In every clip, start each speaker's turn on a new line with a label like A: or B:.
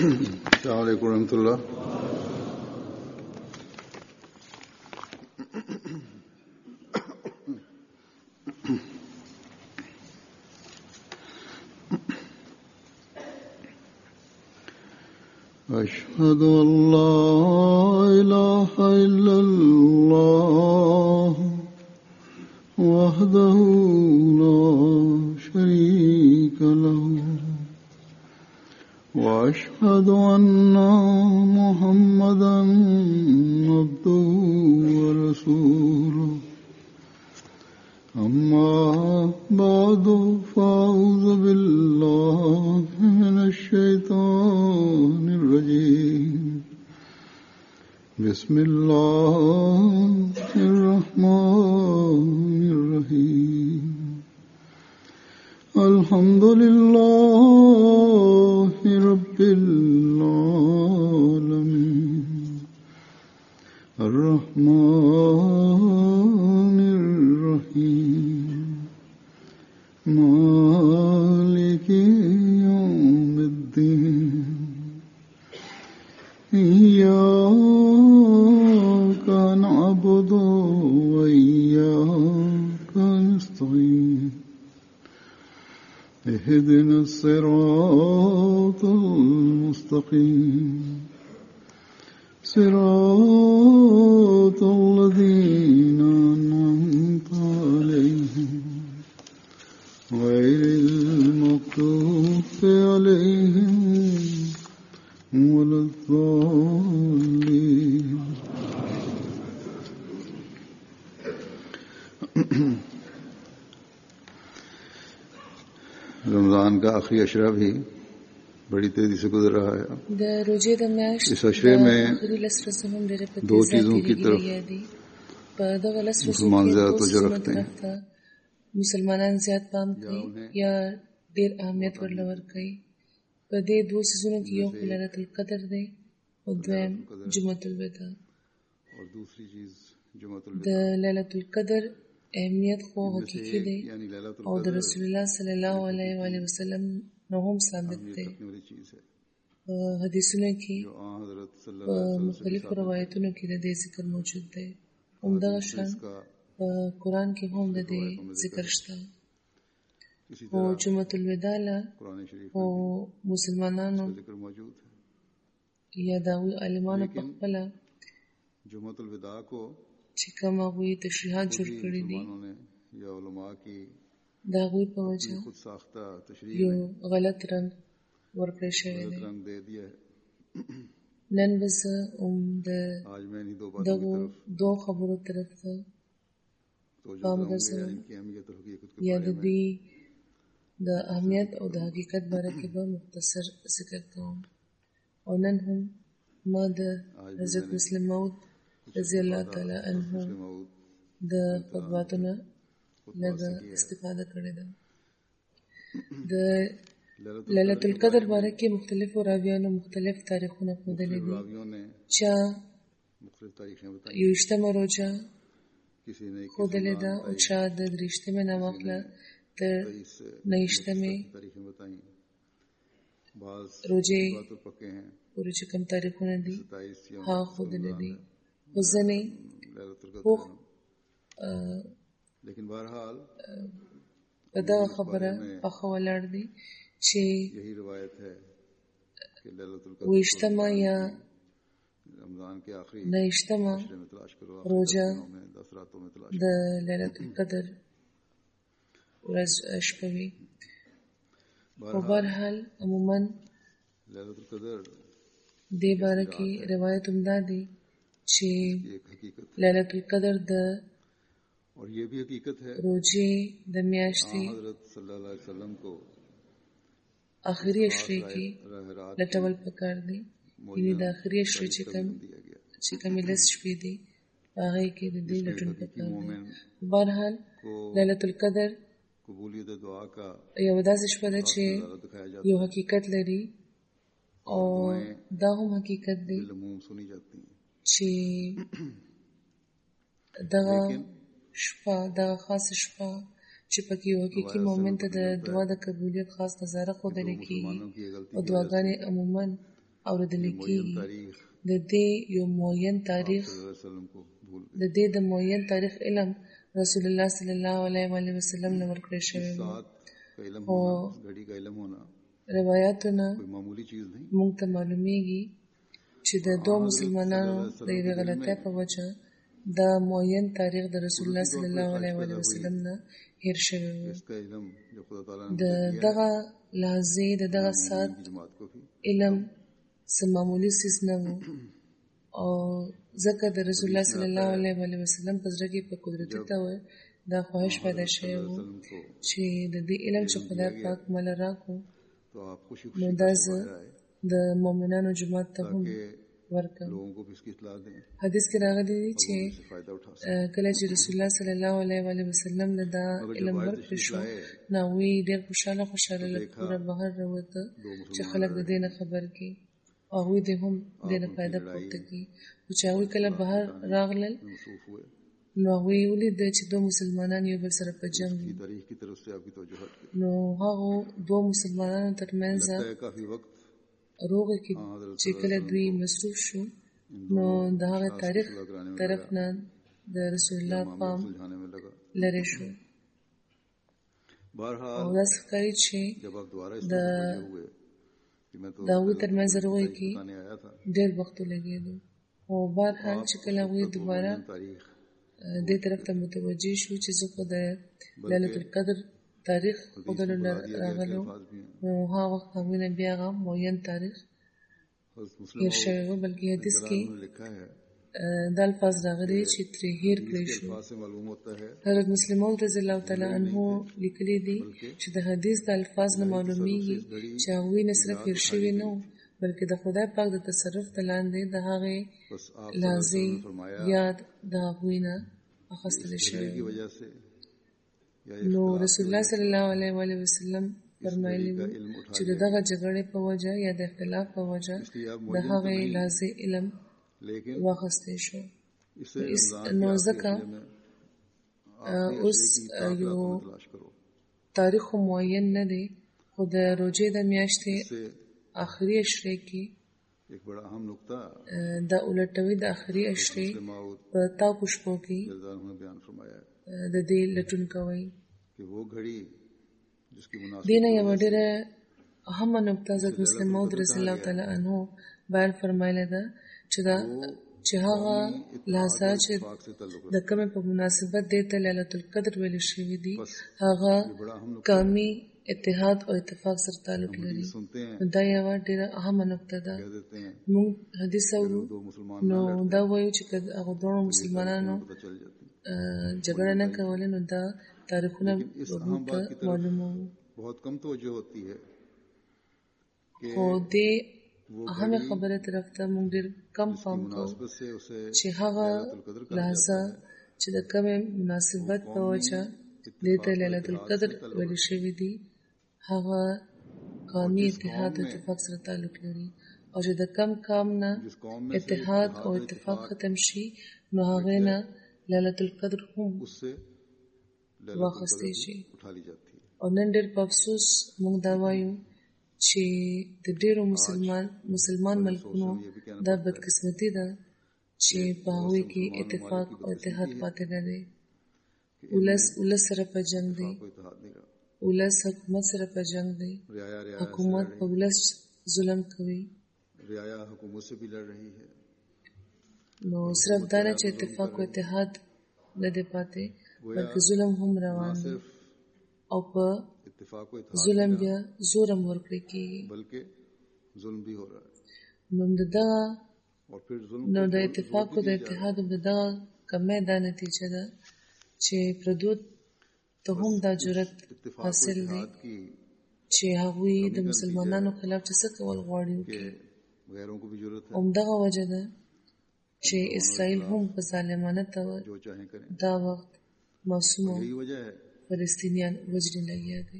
A: अस्सलाम वालेकुम रहमतुल्लाह। अशहदु अल्ला इलाहा इल्लल्लाह वहदहु ला शरीका लहु وأشهد أن محمدا عبده ورسوله أما بعد فأعوذ بالله من الشيطان الرجيم بسم الله الرحمن الرحيم الحمد لله رب العالمين الرحمن الرحيم مالك يوم الدين إياك نعبد وإياك نستعين اهدنا الصراط المستقيم صراط الذين أنعمت عليهم غير المغضوب عليهم ولا الضالين रमजान का आखिरी अशरा भी बड़ी तेजी से गुजर रहा है। इस अशरे में दो चीजों की तरफ मुसलमान ज्यादा तवज्जो रखते हैं।
B: मुसलमानान ज्यादा पाम कई या देर अहमियत वरला वर कई पदे दो सीजनों की यो लैलतुल कदर दे और द्वैम जुमतुल विदा।
A: और दूसरी चीज जुमतुल
B: विदा लैलतुल कदर अहमियत को हकीकी दे और रसूलुल्लाह सल्लल्लाहु अलैहि वसल्लम नहुम साबित थे। हदीसों की मुख्तलिफ रवायतों की दे जिक्र मौजूद है। उम्दा शान कुरान के हम दे जिक्र शता और जुमतुल विदा ला और मुसलमानानो या दावी आलिमानो पखला
A: जुमतुल विदा को
B: चिकमा हुई तशरीहात जुड़ करी दी दागुई पर वजह यो गलत रंग वर्कर शवे दे नन बस दगो दो खबरों तरफ था काम कर सकें या दी द अहमियत और द हकीकत बारे के बाद मुख्तसर जिक्र करूँ और नन हम मद हज़रत मुस्लिम मौद रज़ी अल्लाह ताला अन्हु द फ़तवातुना लगा इस्तिफ़ादा करे दा द लैलतुल क़द्र बारे के मुख्तलिफ रावियानो मुख्तलिफ तारीख़ों ने खुद ले दी चा युश्तम रोजा खुद ले दा और चा द रिश्ते में नवाखला तर नइश्ते में रोजे पूरी चिकम तारीख़ों ने दी हाँ खुद ले दी उज़ने वो
A: लेकिन बहरहाल
B: पता खबरा पखवालार दी चे
A: यही रिवायत है कि लैलतुल
B: वो इज्तिमा या
A: रमजान के आखिरी
B: न इज्तिमा रोजा द लैलतुल क़द्र रज़ अशपवी बहरहाल अमूमन
A: लैलतुल क़द्र
B: दे बारे की रिवायत उम्दा दी चे लैलतुल क़द्र द
A: और ये भी हकीकत है
B: रोजे द म्याश्ते
A: हज़रत सल्लल्लाहु अलैहि वसल्लम को
B: आखिरी अशरे की लटवल पकार दी इन्हीं द आखिरी अशरे चिकम इलस शपी दी आगे के दी लटन पकार दी बहरहाल लैलतुल क़द्र
A: कबूलियत दुआ का
B: या वदा से शपदा चे यो हकीकत लरी और दाहुम हकीकत दी
A: सुनी जाती है
B: चे दगा شپه دا خاص شپه چې پکې یو حقیقي مومن ته د دعا د قبولیت خاص نظاره ښودل کېږي او دعاګانې عموما اوریدل کېږي د دې یو معین تاریخ د دې د معین تاریخ علم رسول الله صلی الله علیه و آله وسلم نو ورکړی شوی او روایتونه موږ ته معلومیږي چې د دوه مسلمانانو د یوې غلطۍ په وجه دا معین تاریخ د رسول الله صلی الله علیه و آله وسلم نه هیر شوی و د دغه لحظې د دغه ساعت علم څه معمولي څیز نه و او ځکه د رسول الله صلی الله علیه و آله وسلم په زړه کې په قدرتي ډول دا خواهش پیدا شوی و چې د دې علم چې خدای پاک مل راکو نو دا زه د مؤمنانو جماعت ته هم ورکړم. حدیث کې راغلی دی چې کله چې رسول الله صلی الله علیه و آله وسلم له دا علم ورکړی شو نو وی ډېر خوشاله له کوره بهر راوته چې خلک د دې نه خبر کی او هغوی دې هم دې نه فایده پورته کړي. چې هغوی کله بهر راغلل نو هغوی ولیدل چې دوه مسلمانان یو بل سره په جنګ دي. نو هغو دوه مسلمانانو ترمنځ روغه کې چې کله دوی مصروف شو نو د هغه تاریخ طرف نه د رسول الله پام لری شو. او دا ښکاري چې د هغوی ترمنځ روغه کې ډېر وخت لګېدو او بهرحال چې کله هغوی دوباره دې طرف ته متوجه شو چې زه خو د ليلة القدر تاریخ خودلو راغلو نو هغه وخت هغوی نه بیا هغه معین تاریخ هیر شوی و بلکې حدیث کې دا الفاظ راغلي چې ترې هیر کړی شو. حضرت مسلم موعود رضی الله تعالی عنه لیکلي دي چې د حدیث د الفاظ نه معلومیږي چې هغوی نه صرف هیر شوي نه بلکې د خدای پاک د تصرف ته لاندې د هغې لحظې یاد د هغوی نه اخیستل شوی. نو رسول الله صلی الله علیه و آله وسلم فرمایلی و چې دغه جګړې په وجه یا د اختلاف په وجه د هغې لحظې علم واخیستی شو. نو ځکه اوس یو تاریخ معین نه دی خو د روژې د میاشتې آخري اشرې کې د الټوي د آخري اشرې په تاو پشپو کې د دې لټون کوي. دینه یو ډېره اهمه نقطه حضرت مسلم موعود رضی الله تعالی عنه بیان فرمایله ده چې هغه لحظه چې د کومې په مناسبت دې ته ليلة القدر ویل شوی دی هغه کامي اتحاد او اتفاق سره تعلق لري. دا یو ډېره اهمه نقطه ده. موږ حدیث اورو نو دا وایو چې هغه دوه مسلمانانو جګړه نه کوله نو دا تاریخونه به معلومه وو. خو دې اهمه خبره طرف ته موږ ډېر کم پام کوو چې هغه لحظه چې د کومې مناسبت په وجه دې ته ليلة القدر ویل شوی دی هغه قومي اتحاد او اتفاق سره تعلق لري او چې د کم کام نه اتحاد او اتفاق ختم شي نو هغه نه ليلة القدر هم واخیستی شي. او نن ډېر په افسوس موږ دا وایو چې د ډېرو مسلمان ملکونو دا بدقسمتي ده چې په هغوی کې اتفاق او اتحاد پاتې نه دی. ولس سره په جنگ دی، ولس حکومت سره په جنگ دی، حکومت په ولس ظلم کوي. نو صرف دا نه چې اتفاق او اتحاد نه دی پاتې بلکې ظلم هم روان دی او په ظلم بیا زورم ورکړی کېږي. نو د اتفاق او د اتحاد د دغه کمۍ دا نتیجه ده چې پردود ته هم دا جرأت حاصل دی چې هغوی د مسلمانانو خلاف چې څه کول غواړي وکړي. همدغه وجه ده چې اسرائیل هم په ظالمانه طور دا وخت معصومه فلسطینیان وژنې لګیا دي.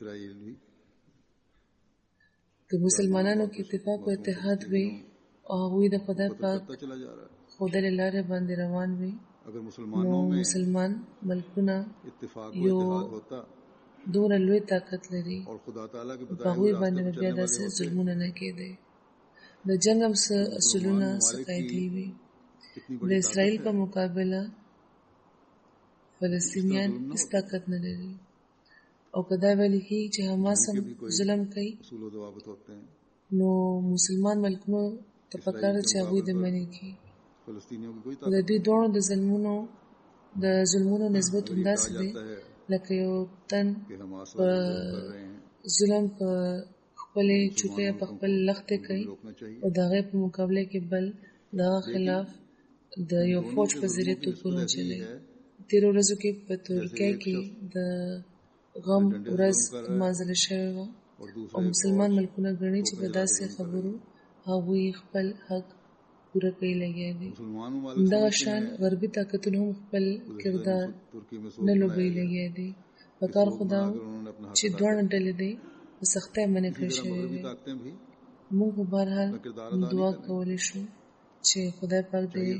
B: که مسلمانانو کې اتفاق او اتحاد وي او هغوی د خدای پاک ښودلې لارې باندې روان وي نو مسلمان ملکونه یو دومره لوی طاقت لري په هغوی باندې بیا داسې ظلمونه نه کېدی. د جنگ هم څه اصولونه څه قاعدې وي. د اسرائیل په مقابله فلسطینیان هیڅ طاقت نه لري او کدا ویل کی چې حماس هم ظلم کوي نو مسلمان ملکونو ته پکار چې هغه د منی کی د دې دوه د ظلمونو نسبت همداسې دی لکه یو تن په ظلم په خپل چوکۍ په خپل لخت کوي او دغه په مقابله کې بل دغه خلاف د یو فوج په ذریعہ توپونه چلي. تیر ورځو کې په ترکیه کې د غم ورځ مازل شوی و او مسلمان ملکونه غني چې په داسې خبرو هغوی خپل حق پوره کوي لګیا دي. دغه شان غربي طاقتونه هم خپل کردار نه لوبوي لګیا دي. پکار خدا چې دوه ډلې دي په سختۍ باندې کړی شوی وي. موږ په هر حال دعا کولی شو چې خدای پاک دې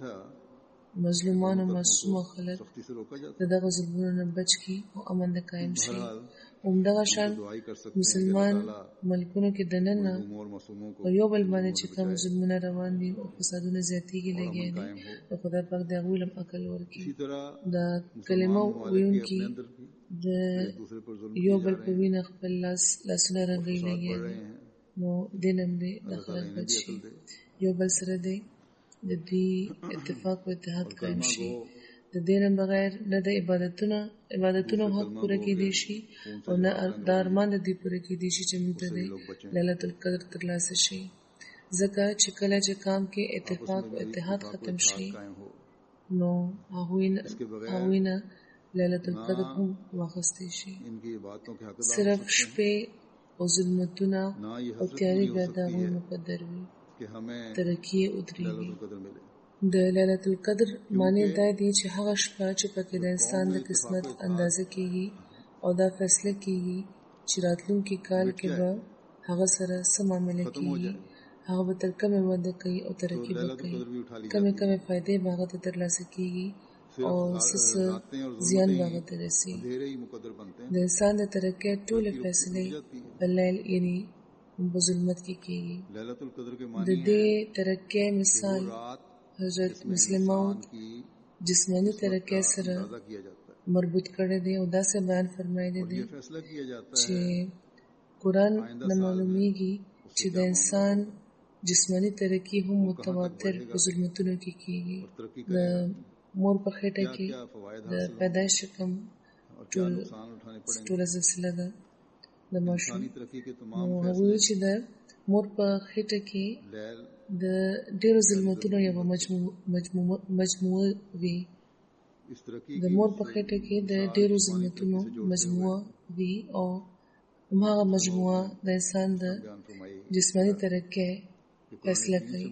B: مظلومان او معصوم خلک دغه ظلمونو نه بچ کی او امن د قائم شي. همدغه شان مسلمان ملکونو کې دننه او یو بل باندې چې کوم ظلمونه روان دي او فسادونه زیاتېږي لګي دي او خدای پاک دې هغوی لم عقل ورکړي. دا کلمه ویونکي د یو بل په وینه خپل لاسونه رنګوي لګي دي نو دینم دې د خلک بچ شي. یو بل سره دې د دې اتفاق او اتحاد قائم شي. د دې نه بغیر نه د عبادتونو حق پوره کېدی شي او نه د ارمان د دې پوره کېدی شي چې موږ ته د ليلۃ القدر ترلاسه شي. ځکه چې کله چې کام کې اتفاق او اتحاد ختم شي نو هغوی نه ليلۃ القدر هم واخیستی شي. صرف شپې او ظلمتونه او تیاری بیا د هغوی مقدر وي ترقی ادریږي. د ليلۃ القدر معنی دا دی چې هغه شپه چې پکې د انسان د قسمت اندازه کیږي او دا فیصله کیږي چې راتلونکي کال کې به هغه سره څه معامله کیږي. هغه به تر کومه وده کوي او ترقی به کوي، کومه فائدې به هغه ته ترلاسه کیږي او څه زیان به هغه ته رسي. د انسان د ترقی ټول فیصله په لیل یعنی په ظلمت کې کیږي. د دې ترقی مثال حضرت مسلم موعود جسمانی ترقی سره مربوط کړی دی او داسې بیان فرمایلی دی چې قرآن نه معلومیږي چې د انسان جسمانی ترقی هم متواتر په ظلمتونو کې کیږي. د مور په خېټه کې د پیدایش کم ټوله سلسله ده د ماشوم نو هغوی چې د مور په خېټه کې د ډېرو ظلمتونو یوه مجموعه وي. د مور په خېټه کې د ډېرو ظلمتونو مجموعه وي او هماغه مجموعه د انسان د جسمانی ترقی فیصله کوي.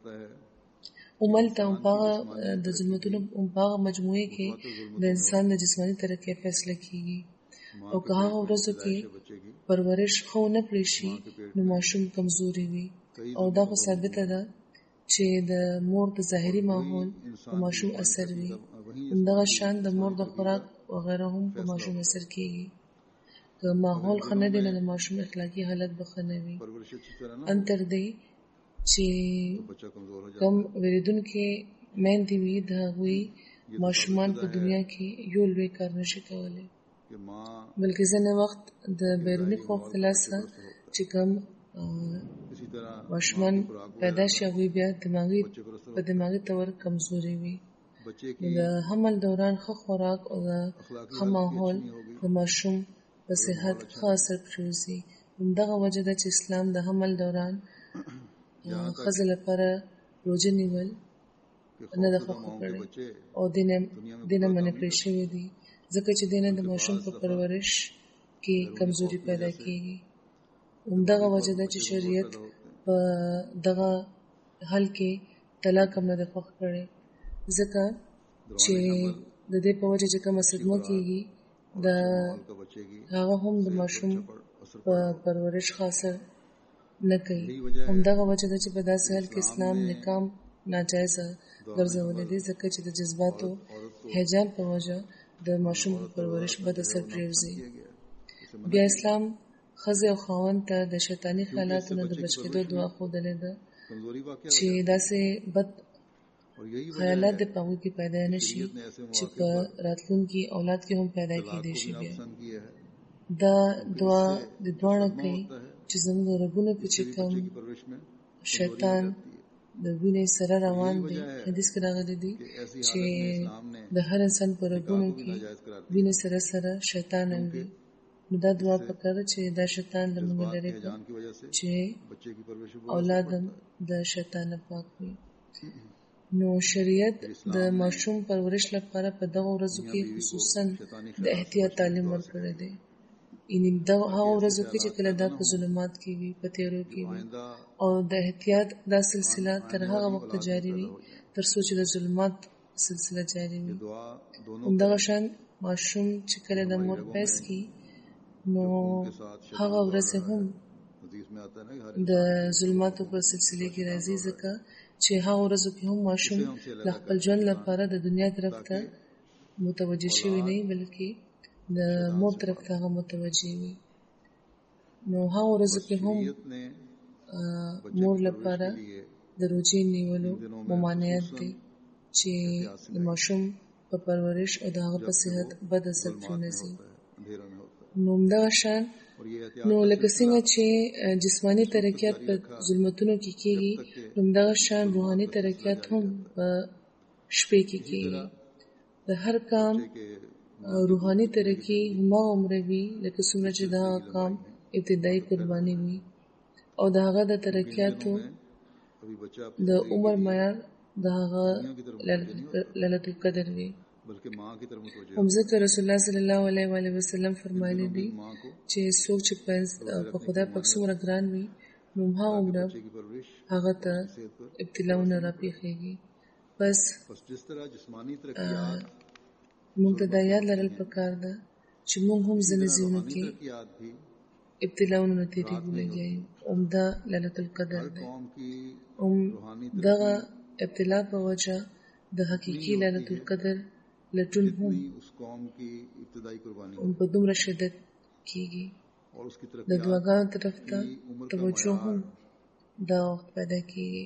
B: عملته هغه د ظلمتونو هغه مجموعه کې د انسان د جسمانی ترقی فیصله کیږي او که هغه ورځو کې پرورش خو نه کړی شي نو ماشوم کمزوري وي او دا خو ثابته ده چې د مور د ظاهري ماحول په ماشوم اثر وي. همدغه شان د مور د خوراک وغیره هم په ماشوم اثر کیږي. که ماحول ښه نه دی نو د ماشوم اخلاقي حالت به ښه نه وي. ان تر دې چې کم وریدونکي میندې وي د هغوی ماشومان په دنیا کې یو لوی کار نشي کولی بلکې ځینې وخت د بیروني خوف د لاسه چې کم ماشومان پیدا شي هغوی بیا په دماغي طور کمزوري وي. د حمل دوران ښه خوراک او د ښه ماحول د ماشوم په صحت ښه اثر پرېوځي. همدغه وجه ده چې اسلام د حمل دوران ښځې لپاره روژه نیول نه ده خوښه کړې او دې نه منع کړی شوی دي ځکه چې دې نه د ماشوم په پرورش کې کمزوري پیدا کیږي. همدغه وجه ده چې شریعت په دغه حل کې طلاق هم نه ده خوښ کړی ځکه چې د دې په وجه چې کومه صدمه کیږي د هغه هم د ماشوم په پرورش ښه اثر نه کوي. همدغه وجه ده چې په داسې حال کې اسلام نکاح ناجایزه ګرځولی دی ځکه چې د جذباتو هیجان په وجه د ماشوم په پرورش بد اثر پرېوځي. بیا اسلام ښځې او خاوند ته د شیطاني خیالاتو نه د بچ کېدو دعا ښودلې ده چې داسې بد خیالات د په هغوی کې پیدا نه شي چې په راتلونکي اولاد کې هم پیدا کېدی شي. بیا دا دعا د دواړه کوي چې زموږ رګونو کې چې کوم شیطان د وینې سره روان دی. حدیث کې راغلی دی چې د هر انسان په رګونو کې وینې سره سره شیطان هم دی. نو دا دعا پکار ده چې دا شیطان له موږ لرې کړي چې اولاد هم د شیطان نه پاک وي. نو شریعت د ماشوم پرورش لپاره په دغه ورځو کې خصوصا د احتیاط تعلیم ورکړی دی. یعنې هغه ورځو کې چې کله دا په ظلمات کې وي، په تیارو کې وي، او د احتیاط دا سلسله تر هغه وخت جاری وي تر څو چې د ظلمات سلسله جاری وي. همدغه شان ماشوم چې کله د مور پیس کې نو هغه ورځ هم د ظلماتو په سلسله کې راځي، ځکه چې هغه ورځو کې هم ماشوم د خپل ژوند لپاره د دنیا طرف ته متوجه شوی نه، بلکې د مور طرف ته هغه متوجه وي. نو هغه ورځو کې هم مور لپاره د روزې نیولو ممانعت دی چې د ماشوم په پرورش او د هغه په صحت بد اثر پرېنځي. نو همدغه شان نو لکه څنګه چې جسمانی ترقیات په ظلمتونو کې کېږي، همدغه شان روحاني ترقیات هم په شپې کې کېږي. د هر کام روحاني ترقی هماغه عمره وي لکه څومره چې دا کام ابتدایي قرباني وي، او د هغه د ترقیاتو د عمر معیار د هغه ليلة القدر وي. هم ځکه رسول الله صلی الله علیه و وسلم فرمایلی دی چې څوک چې په خدای پاک څومره ګران وي نو هغه عمره هغه ته ابتلاونه راپېښېږي. بس مونږ ته دا یاد لرل پکار ده چې مونږ هم ځینې ځایونو کې ابتلاونه نه تېرېږو. عمده ليلة القدر دی. دغه ابتلا په وجه د حقیقي ليلة القدر لټون هم په دومره شدت کېږي. د دعاګانو طرف ته توجه هم دا وخت پیدا کېږي.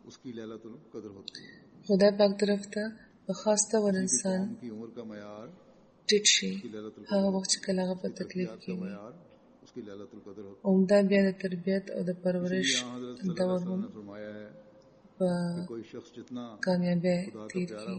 B: خدای پاک طرف ته په خاص ډول انسان ټیټ شي هغه وخت چې کله هغه په تکلیف کې وي. عمده بیا د تربیت او د پرورش دور هم په کامیابی تیر کړي.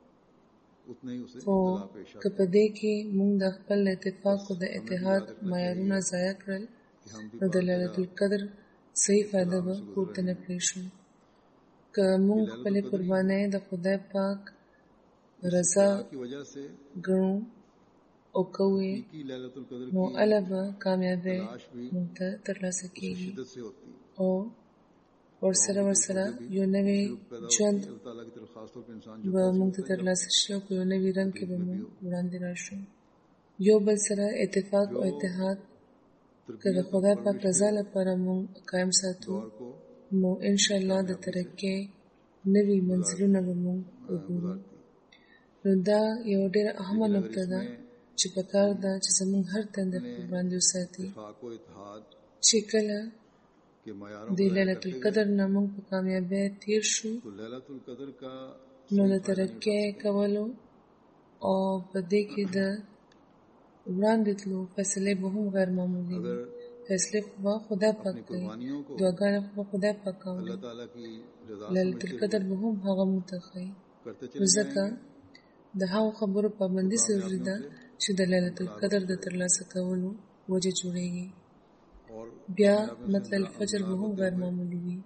B: خو که په دې کې موږ د خپل اتفاق او د اتحاد معیارونه ضایع کړل نو د ليلة القدر صحیح فایده به پورته نه کړی شو. که موږ خپلې قربانۍ د خدای پاک رضا ګڼو او کوو نو اله به کامیابی موږ ته ترلاسه کېږي او ورسره یو نوی ژوند به موږ ته ترلاسه شي او په یو نوي رنګ کې به موږ وړاندې راشو. یو بل سره اتفاق او اتحاد که د خدای پاک رضا لپاره موږ قایم ساتو نو انشاءالله د ترقۍ نوي منزلونه به موږ وګورو. نو دا یو ډېره اهمه نقطه ده چې پکار ده چې زموږ هر تن د خپل باندې وساتي چې کله د ليلة القدر نه موږ په کامیابی تیر شو نو د ترقۍ کولو او په دې کې د وړاندې تلو فیصلې به هم غیر معمولي وي. فیصلې خو خدای پاک کوي، دعاګانې خو خدای پاک کوي، ليلة القدر به هم هغه موږ ته ښایي. نو ځکه د هغو خبرو پابندي ضروري ده چې د ليلة القدر د ترلاسه کولو وجه جوړېږي. بیا مطلع الفجر به هم غیر معمولي وي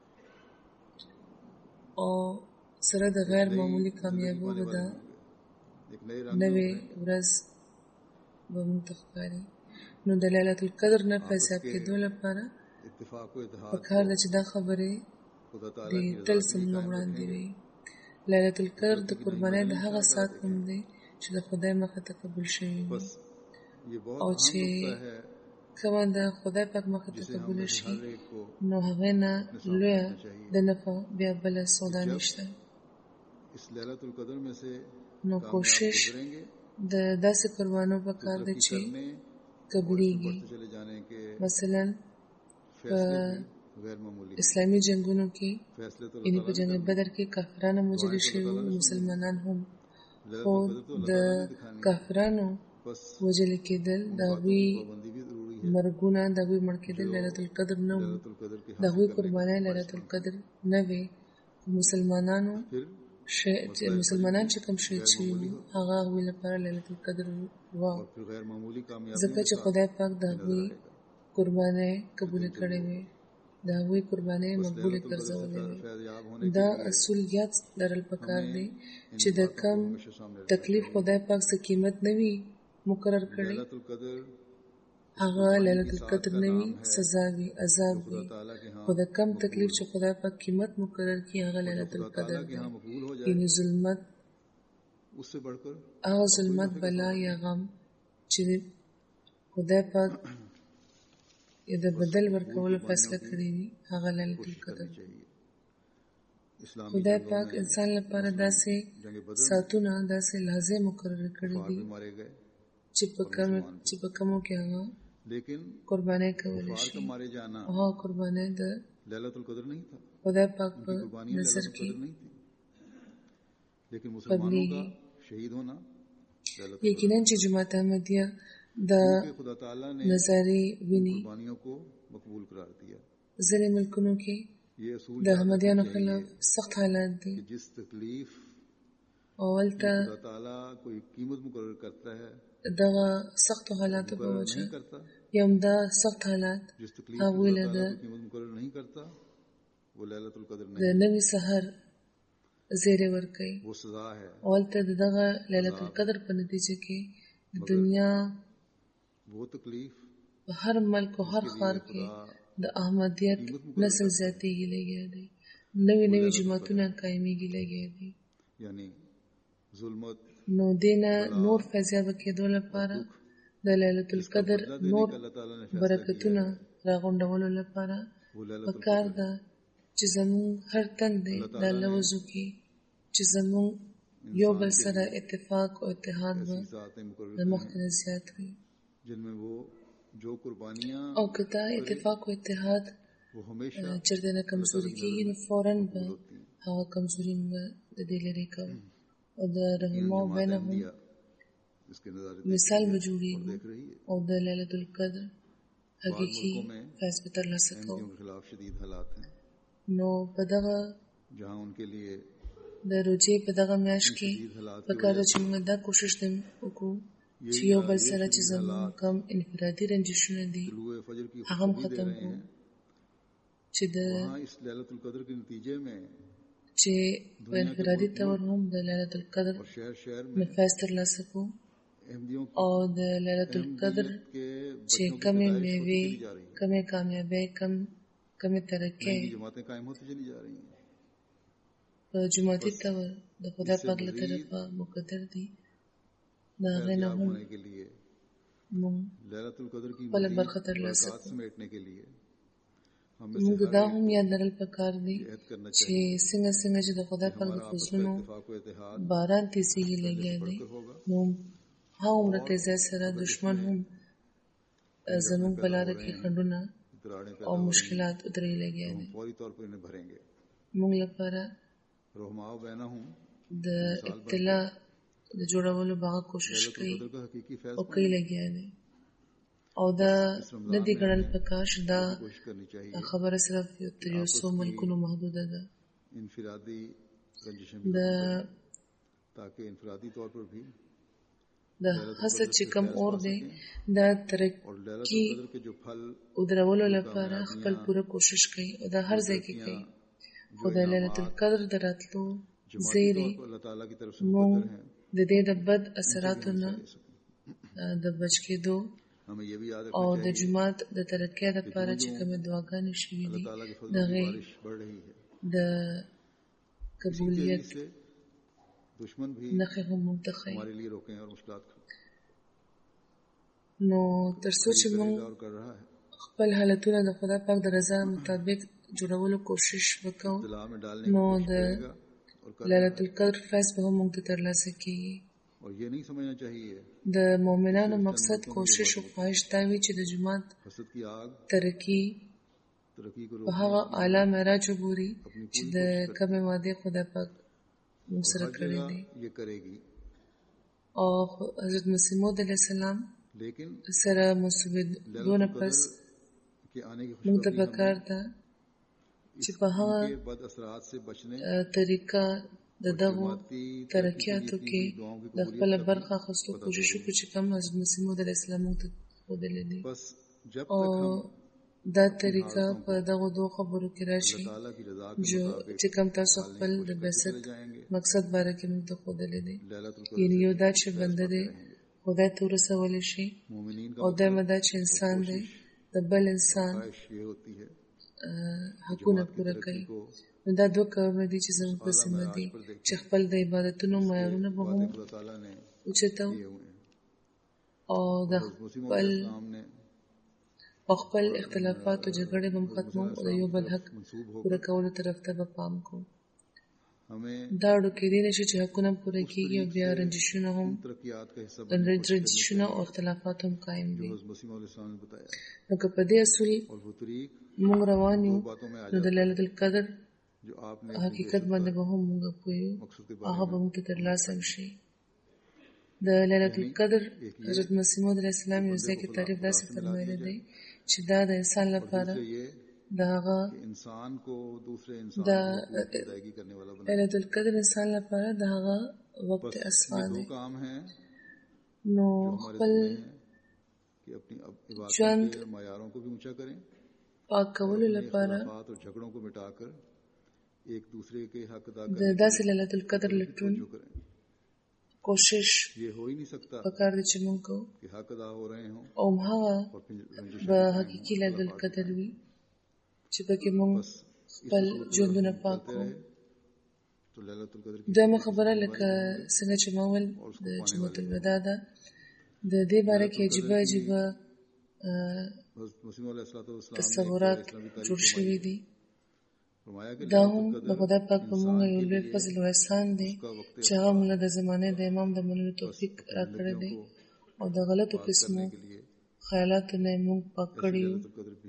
B: او سره د غیر معمولي کامیابو به دا نوې ورځ به موږ ته ښکاري. نو د ليلة القدر نه فیضیاب کېدو لپاره پکار ده چې دا خبرې د تل زموږ وړاندې وي. ليلة القدر د قربانۍ د هغه ساعت هم دی چې د خدای مخې ته قبول شوی وي او چې کومه د خدای پاک مخې ته قبول شي نو هغې نه لویه د نفع بیا بله سودا نشته. نو کوشش د داسې قربانو پکار دی چې قبليږي. مثلا اسلامي جنگونو کې یعنی په جنگ بدر کې کافرانو وژل شوي مسلمانان هم، خو د کافرانو وژل کېدل د هغوی مرګونه د هغوی مړ کېدل ليلة القدر نه وو، د هغوی قربانۍ ليلة القدر نه وې. مسلمانان چې کوم شهید شوي وو هغه هغوی لپاره ليلة القدر وه، ځکه چې خدای پاک د هغوی قربانۍ قبول کړې وې، د هغوی قربانۍ مقبولې ګرځولې وې. دا اصول یاد لرل پکار دی چې د کم تکلیف خدای پاک څه قیمت نه وي مقرر کړی، هغه ليلة القدر نه وي، سزا وي، عذاب وي. خو د کم تکلیف چې خدای پاک قیمت مقرر کړي هغه ليلة القدر دی. یعنی ظلمت، هغه ظلمت بلا یا غم چې خدای پاک د بدل ورکولو فیصله کړې وي هغه ليلة القدر. خدای پاک انسان لپاره داسې ساعتونه، داسې لحظې مقرر کړې دي چې په کومو کې هغه قربانۍ کولی شي. هغه قربانۍ د خدای پاک په نظر کې قبلېږي. یقینا چې جماعت احمدیه د نظارې ویني. ځینې ملکونو کې د احمدیانو خلاف سخت حالات دي او هلته دغه سختو حالاتو په وجه یا همدا سخت حالات هغوی له د نوي سحر زیری ورکوي او هلته د دغه ليلة القدر په نتیجه کې د دنیا په هر ملک او هر ښار کې د احمدیت نسل زیاتېږي لګیا دی، نوي جماعتونه قایمېږي لګیا دي. نو دینا نور فیضیابه کېدو لپاره د ليلة القدر نور برکتونه راغونډولو لپاره پکار ده چې زموږ هر تن دی د الله وضو کې چې زموږ یو بل سره اتفاق او اتحاد به د مخکې زیات وي. او که دا اتفاق او اتحاد چېرته نه کمزوري کېږي نو فوراً به هغه کمزوري به د دې لرې کوو او د رحماء بینهم مثال به جوړېږي او د ليلة القدر حقیقي فیض به ترلاسه کوو. نو په دغه د روژې په دغه میاشت کې پکار ده چې موږ دا کوشش وکړو چې یو بل سره چې زموږ کم انفرادي رنجشونه دي هغه هم ختم کړو، چې په انفرادي طور هم د ليلة القدر نه فیض ترلاسه کړو او د ليلة القدر چې کمې میوې، کمې کامیابۍ، کمې ترقۍ په جماعتي طور د خدای پاک له طرفه مقدر دي، د هغې نه هم موږ خپله برخه ترلاسه کړو. موږ دا هم یاد لرل پکار دي چې څنګه چې د خدای پاک د فضلونو باران تیزېږي لګیا دی، نو هغومره تیزۍ سره دشمن هم زموږ په لاره کې خنډونه او مشکلات ودرې لګیا دی. موږ لپاره د ابتلا د جوړولو باغ کوشش کوي او کوي لګیا دی او دا نه دی ګڼل پکار چې دا خبره صرف تر یو څو ملکونو محدوده ده. د حسد چې کم اور دی دا ترقی او درولو لپاره خپل پوره کوشش کوي او دا هر ځای کې کوي. خو د ليلة القدر د راتلو زیری مونږ د دې د بد اثراتو نه د بچ کېدو او د جماعت د ترقۍ لپاره چې کومې دعاګانې شوي دي د هغې د قبولیت نښې هم موږ ته ښیي. نو تر څو چې موږ خپل حالتونه د خدای پاک د رضا مطابق جوړولو کوشش وکړو نو د ليلة القدر فیض به هم موږ ته ترلاسه کېږي.
A: और ये नहीं समझना चाहिए
B: د مؤمنانو مقصد کوشش او خواهش دا وي چې د جماعت
A: حسد की आग
B: ترقی
A: को
B: په هغه اعلی معراج وګوري چې د کومه وعده خدای پاک موږ سره کړی دی
A: ये करेगी
B: او حضرت مسیح موعود علیه السلام
A: लेकिن
B: سره مصیبتونه پس
A: के आने की
B: موږ ته پکار ده چې په هغه
A: बद असरात से बचने
B: طریقه د دغه ترقیاتو کې د خپل برخه خصو کوشش وکړو چې کوم حضرت مسیح موعود علیه السلام موږ ته ودلې دي
A: बस जब
B: او
A: तक हम
B: دا طریقه په دغه دوه خبرو کې راشي چې کوم تاسو خپل د بعثت مقصد باره کې موږ ته ودلې دي یعنی یو دا چې بنده دی خدای ته ورسول شي او دا مدا چې انسان دی د بل انسان حقونه پوره کوي نو دا دوه کارونه دي چې زموږ په ذمه دي چې خپل د عبادتونو معیارونه به هم اوچتو او د خپل اختلافات او جګړې به ختمو او د یو بل حق پوره کولو طرف ته به پام کوو دا اړو کې دي نشي چې حقونه پوره کیږي او بیا رنجشونه هم رنجشونه او اختلافات هم قائم دي نو که په دې اصول موږ روان یو نو د لیلۃ القدر حقیقت باندې به هم موږ پوهیو هغه به موږ ته ترلاسه شي د لیلۃ القدر حضرت مسیح موعود علیه السلام یو ځای کې تعریف داسې فرمایلی دی چې دا د انسان لپاره د هغه د لیلۃ القدر انسان لپاره د هغه وقت اسفا دی نو خپل ژوند پاک کولو لپاره د داسې لیلۃ القدر لټون کوشش پکار دي چې موږ کوو او هغه به حقیقي لیلۃ القدر وي چې پکې موږ خپل ژوندونه پاک کوو دویمه خبره لکه څنګه چې ما ویل د جمعة الوداع ده د دې باره کې عجیبه تصورات جوړ شوي دي دا هم د خدای پاک په موږ یو لوی فضل او احسان دی چې هغه موږ د زمانې د امام د منلو توفیق راکړی دی او د غلطو قسمو خیالاتو نه موږ پاک کړي یو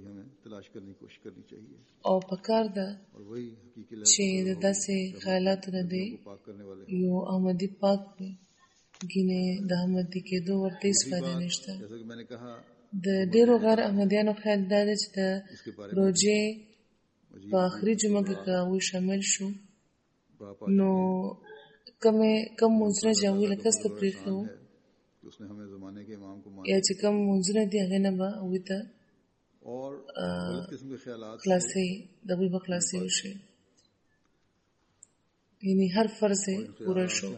B: او پکار ده چې د داسې خیالاتو نه دی یو احمدي پاک وي ګینه د احمدي کېدو ورته هیڅ فایده نشته د ډېرو غیر احمدیانو خیال دا دی چې د روژې په آخري جمعه کې که هغوی شامل شو نو کم منځونه چې هغوی لکه څه پرېښي وو یا چې کم منځونه دي هغې نه به هغوی ته خلاصې د هغوی به خلاصې وشي یعنی هر فرض یې پوره شو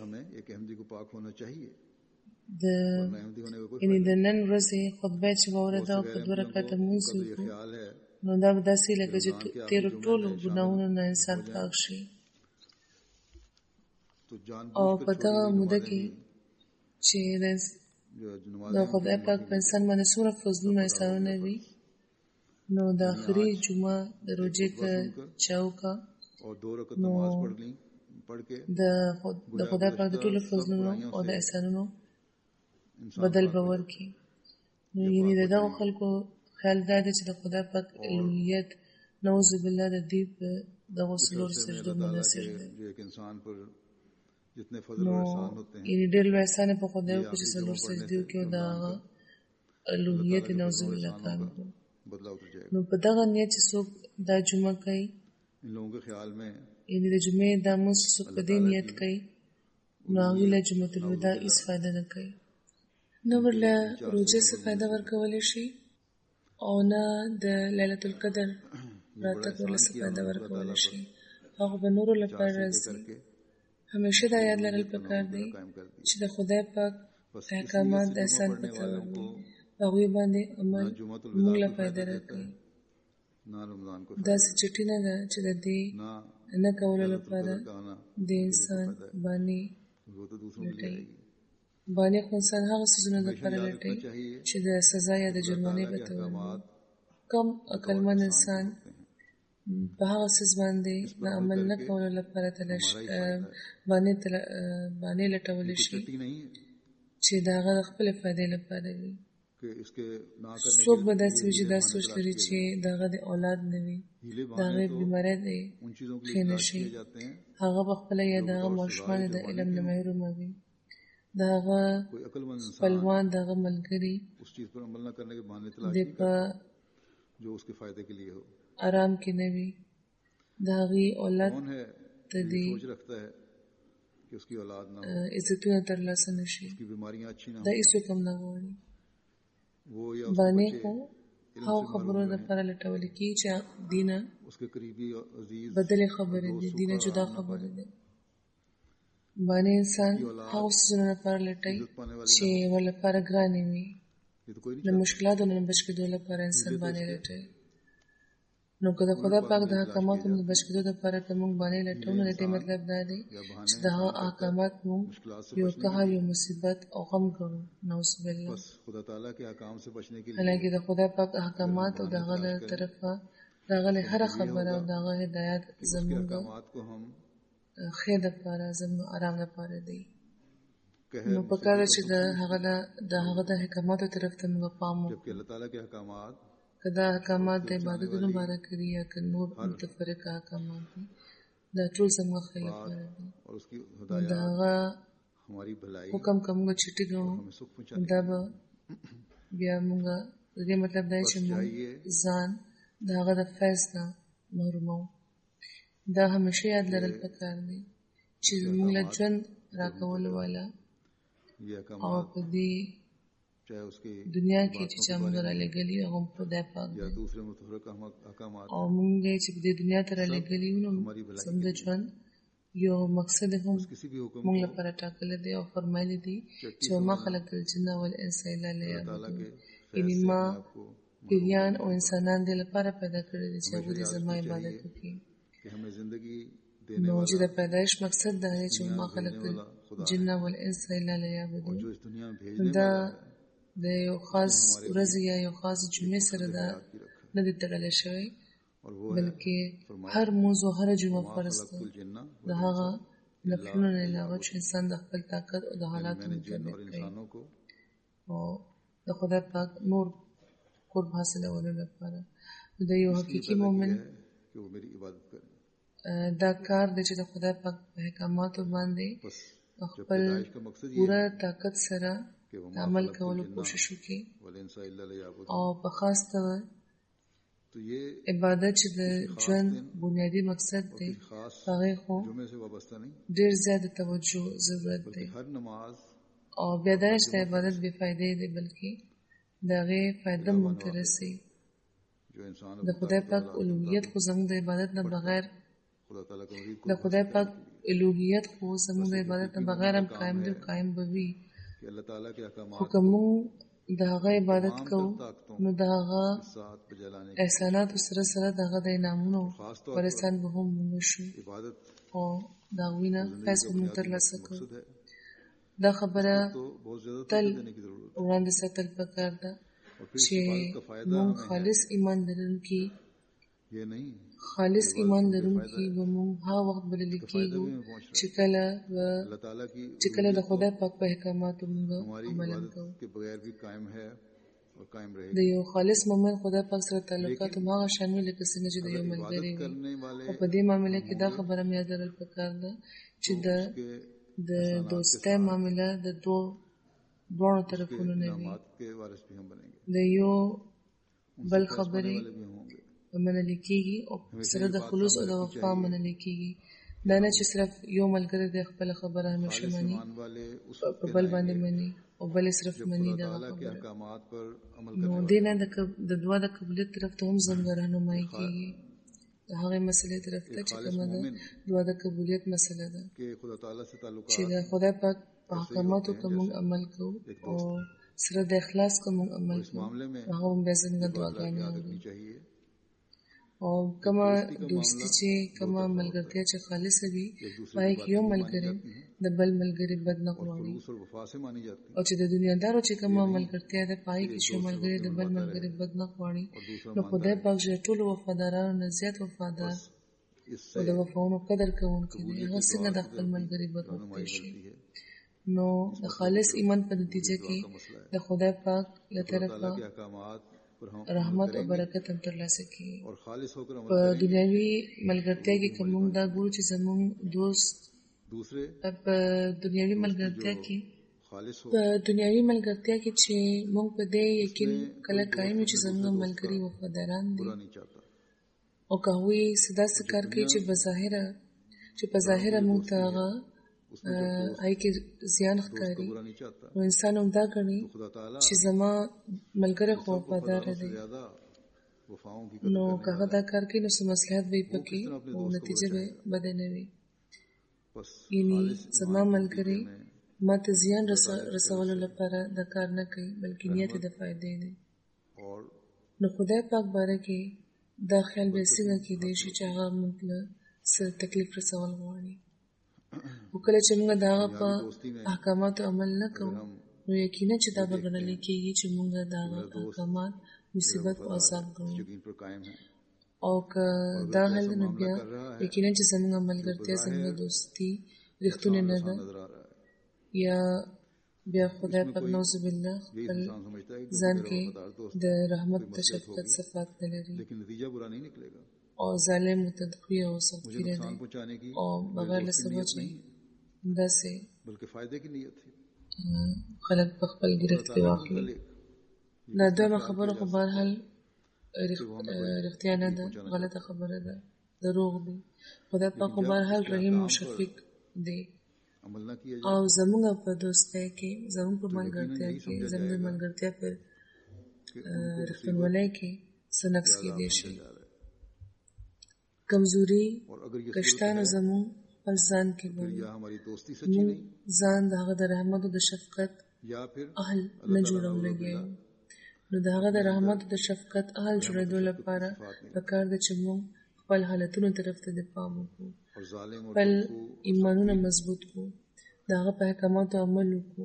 B: یعنی د نن ورځې خطبه چې به اورېده او په 2 رکعته لمونځ وکړو نو دا به داسې لکه چې تېرو ټولو ګناهونو نه انسان پاک شي او په دغه موده کې چې د خدای پاک په انسان باندې څومره فضلونه احسانونه وي نو د آخري جمعه د روژې که چا وکړه نو د خدای پاک د ټولو فضلونو او د احسانونو بدل به ورکړي نو یعنې د دغو خلکو خیال دا دی چې د خدای پاک الوهیت نعوذ بالله د دې په دغو څلورو سجدو منحصر دی نو یعنې ډېر لوی احسان یې په خدای وکړو چې څلور سجدې وکړي او د هغه الوهیت یې نعوذ بالله قایم کړو نو په دغه نیت چې څوک دا جمعه کوي یعنې د جمعې دا مونځ چې څوک په دې نیت کوي نو هغوی له جمعة الوداع هېڅ فایده نه کوي نه ورله روژې څه فایده ورکولی شي او نه د لیلۃ القدر راتګ ورله څه فایده ورکولی شي هغه به نورو لپاره راځي همیشه دا یاد لرل پکار دی چې د خدای پاک احکامات د احسان په تور وي هغوی باندې عمل موږ له فایده راکوي داسې چټي نه ده چې د دې نه کولو لپاره د انسان بانې لټوي بانې خو انسان هغه څیزونه دپاره لټوي چې د سزا یا د جرمانې په تور وي کم عقلمند انسان په هغه څه باندې د عمل نه کولو لپاره باندې لټول شي چې د هغه خپل فائدې لپاره وي. څوک به داسې وي چې دا سوچ لري چې د هغه د اولاد نه وي، د هغې بیماری دی ښې نه شي، هغه به خپله یا د هغه ماشومان د علم نه محرومه وي، د هغه خپلوان د هغه ملګري د په آرام کې نه وي، د هغې اولاد ته د عزتونه ترلاسه نه شي. دا هېڅوک هم نه غواړي. باندې خو هغو خبرو دپاره لټول کېږي چې دینه بدلې خبرې دي، دینه جدا خبرې دي. باندې انسان هغو څیزونو لپاره لټوي چې ورلپاره ګرانې وي، د مشکلاتو نه بچ کېدو لپاره انسان باندې لټوي. نو که د خدای پاک د احکاماتو نه بچ کېدو لپاره که موږ باندې لټوو، نو د دې مطلب دا دی چې د هغه احکامات موږ یو قهر، یو مصیبت او غم ګڼو. نعوذ بالله. حالانکه د خدای پاک احکامات او د هغه له طرفه د هغه له هره خبره او د هغه هدایت زموږ ښې دپاره، زموږ آرام دپاره دی. نو پکار ده چې د هغه د احکاماتو طرف ته موږ پام وکړو. که دا احکامات د عبادتونو باره کړي یا که نور متفرقه احکامات دي، دا ټول زموږ ښې لپاره دي. د هغه حکم که موږ چټي ګڼو، دا به بیا موږ د دې مطلب دا چې موږ ځان د هغه د فیض نه محروموو. دا همیشه یاد لرل پکار دی چې موږ له ژوند راکولو والا او په دې دنیا کې چې چا موږ رالېږلي هغه خدای پاک دی، او موږ چې په دې دنیا ته رالېږلي یو، نو زموږ د ژوند یو مقصد هم موږ لپاره ټاکلی دی او فرمایلی دی چې وما خلقت الجن والانس الا لیعبدون، یعنې ما پیریان او انسانان دې لپاره پیدا کړي دي چې هغوی دې زما عبادت وکړي. نو چې د پیدایش مقصد دا دی چې وما خلقت الجن والانس الا لیعبدون، دا د یو خاص ورځې یا یو خاص جمعې سره دا نه دی تړلی شوی، بلکې هر موضوع هره جمعه فرض ده د هغه نفلونو نه علاوه چې انسان د خپل طاقت او د حالاتو مطابق کوي او د خدای پاک نور قرب حاصلولو لپاره. د یو حقیقي مؤمن دا کار دی چې د خدای پاک په احکاماتو باندې خپل پوره طاقت سره عمل کولو کوشش وکړي، او په خاص ډول عبادت چې د ژوند بنیادی مقصد دی، هغې خو ډېر زیاده توجه ضرورت دی. او بیا دا چې د عبادت بې فایدې دی، بلکې د هغې فایده موږ ته رسي. د خدای پاک الوهیت خو زموږ د عبادت نه بغیر هم قایم دی او قایم به وي. خو که موږ د هغه عبادت کوو، نو د هغه احساناتو سره سره د هغه د انعامونو ورثان به هم موږ شو او د هغوی نه فیض به موږ ترلاسه کوو. دا خبره تل وړاندې ساتل پکار ده چې موږ خالص ایمان لرونکي به موږ هغه وخت بللی کېږو چې کله د خدای پاک په احکاماتو موږ عمل کوو. د یو خالص مؤمن خدای پاک سره تعلقات هغه شان وي لکه څنګه چې د یو ملګري وي. او په دې معامله کې دا خبره مې یاد لرل پکار ده چې د دوستۍ معامله د دواړو طرفونو نه وي، د یو بل خبرې منل کېږي او سره د خلوص او د وفا منل کېږي. دا نه چې صرف یو ملګری د خپل خبره همیشه مني په بل باندې مني او بل صرف مني دغه خبره. نو دې نه د دعا د قبولیت طرف ته هم زموږ رهنمایي کېږي، د هغې مسلې طرف ته چې کومه ده دعا د قبولیت مسله ده، چې د خدای پاک په احکاماتو که موږ عمل کوو او سره د اخلاص که موږ عمل کوو، هغه هم بیا زموږ دعاګانې اوري. او کما دوستی چې کما ملګرتیا چې خالص وي پای کې یو ملګری د بل ملګری بد نه غواړي او چې د دنیادارو چې کما ملګرتیا ده پای کې چې ملګری د بل ملګری بد نه غواړي نو خدای پاک چې ټول وفادارانو نه زیات وفادار او د وفاونو قدر کوونکی دی هغه څنګه د خپل ملګری بد وکړي شي نو د خالص ایمان په نتیجه کې د خدای پاک له طرفه رحمت او برکت هم ترلاسه کیږي په دنیوي ملګرتیا کې کوم دا ګورو چې زموږ دوست په دنیوي ملګرتیا کې چې موږ په دې یقین کله قائم چې زموږ ملګری وفاداران دي او کوي صدا سکار کوي چې په ظاهره موږ ته هغه آی کې زیان ښکاري نو انسان هم دا کوي چې زما ملګری خو وفادار دی نو هغه دا کار کوي نو څه مصلحت به پکې او نتیجه به بد نه وي یعنی زما ملګری ماته زیان رسولو لپاره دا کار نه کوي بلکې نیت د فائدې دی نو خدای پاک باره کې دا خیال به څنګه کېدی شي چې هغه موږ له څه تکلیف رسول غواړي وکړه چې موږ دا په احکاماتو عمل نه کوو نو یقینا چې دا به ګڼل کېږي چې موږ دا احکامات مصیبت او عذاب ګڼو او که دا حل نه بیا یقینا چې زموږ ملګرتیا زموږ دوستي رښتونه نه ده یا بیا خدای پاک نعوذ بالله خپل ځان کې د رحمت د شفقت صفات نه لري او ظالم متدخی او سختی رہے او بغیر لسبب چې داسې خلق په خپل گرفت کې واقعي دا دویمه خبره خو بهرحال رښتیا نه ده غلطه خبره ده دروغ دی خدای پاک خو بهرحال رحیم او شفیق دی او زموږ په دوستۍ کې زموږ په ملګرتیا کې زموږ ملګرتیا په رښتینولۍ کې څه نقص کېدی شي کمزوري کشتانو زموږ خپل ځان کې ګڼو ځان د هغه د رحمت او د شفقت اهل نه جوړو لګیو نو د هغه د رحمت او د شفقت اهل جوړېدو لپاره پکار ده چې موږ خپل حالتونو طرف ته د پام وکړو خپل ایمانونه مضبوط کړو د هغه په احکاماتو عمل وکړو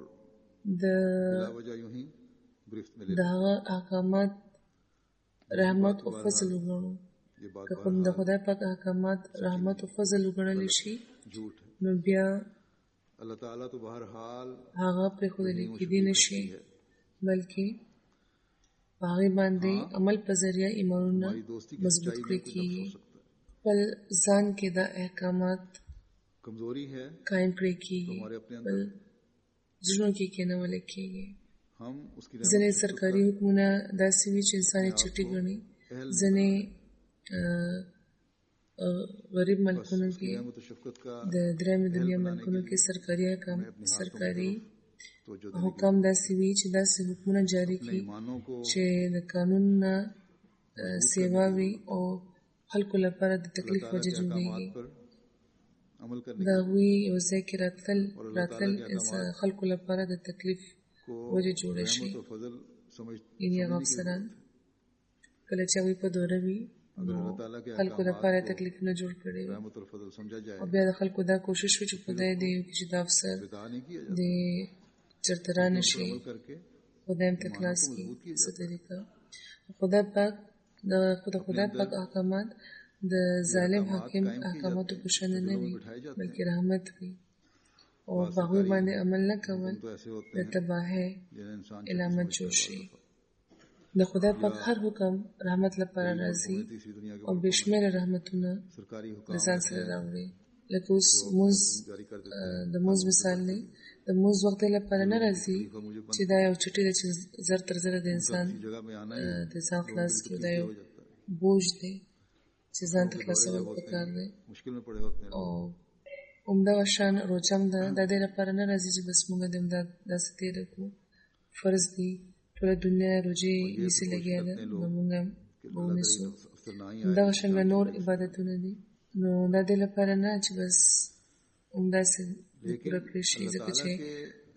B: د هغه احکامات رحمت او فضل وګڼو که د خدای پاک احکامات رحمت او فضل وګڼل شي نو بیا الله تعالی تو بهر حال هغه پر خودل کېدی نشي بلکې هغه باندې عمل په ذریعہ ایمانونه مضبوط کړی کیږي بل ځان کې د احکامات کمزوري ہے قائم کړی کیږي بل ځنو کې کنه ول کېږي ځنې سرکاري حکومتونه داسې وی چې انسان چټي غني ځنې غریب ملکونو کې د درېمه دنیا ملکونو کې سرکاري حکم داسې وی چې داسې حکومتونه جاری کړي چې د قانون نه سیوا وي او خلکو لپاره د تکلیف وجه جوړیږي دا وی یو ځای کې راتل خلکو لپاره د تکلیف وجه جوړه شي یعنی هغه افسران کله چې وی په دوره وي خلکو لپاره تکلیف نه جوړ کړي او بیا د خلکو دا کوشش وکړي چې خدای دې چې دا افسر د چرتران شي خدای هم تکلاس کی څه طریقه خدای پاک احکامات د ظالم حاکم احکاماتو په شان نه وي بلکې رحمت وي او هغه باندې عمل نه کول د تباہی علامت جوړ شي د خدای پاک هر حکم رحمت لپاره راځي او بشمیر رحمتونه د ځان سره راوړي لکه اوس د موز مثال دی د موز وخت لپاره نه راځي چې دا یو چټي د زر تر زر د انسان د ځان خلاص کړي دا یو بوج دی چې ځان ته خلاصول پکار دی او عمده شان روچم ده د دې لپاره نه راځي چې بس موږ د امداد داسې تیر کو فرض دی ټول دنیا روزي نسی لګیا ده موږ ونسو دا څنګه نور عبادتونه دي نو د دې لپاره نه چې بس عمده سي پوره کړی شي ځکه چې